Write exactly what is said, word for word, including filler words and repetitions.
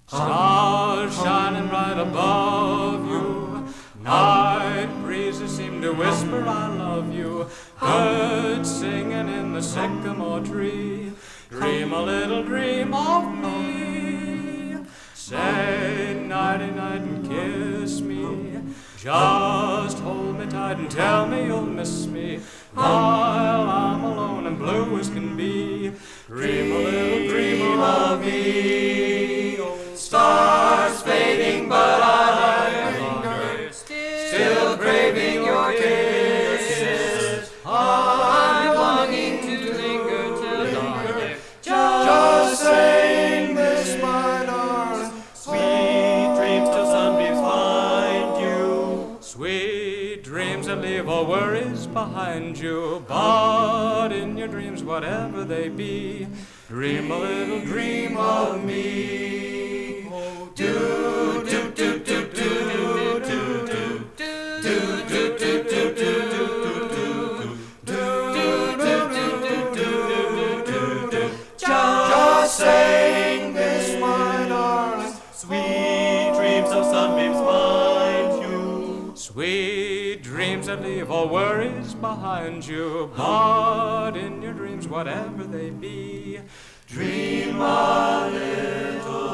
Stars shining bright above you, night breezes seem to whisper I love you, birds singing in the sycamore tree, dream a little dream of me. Say nighty-night and kiss me, just hold me tight and tell me you'll miss me while I'm alone and blue as can be. Dream a little dream of me. Stars fading, but I linger, still craving your kisses. I'm longing to linger till dawn. Just saying this, my darling. Sweet dreams till sunbeams find you. Sweet dreams that leave all worries behind you. But in your dreams, whatever they be, dream a little dream of me. Do do do do do do do do do do do do do. Just saying this, my darling. Sweet dreams of sunbeams find you. Sweet dreams that leave all worries behind you. But in your dreams, whatever they be, dream a little.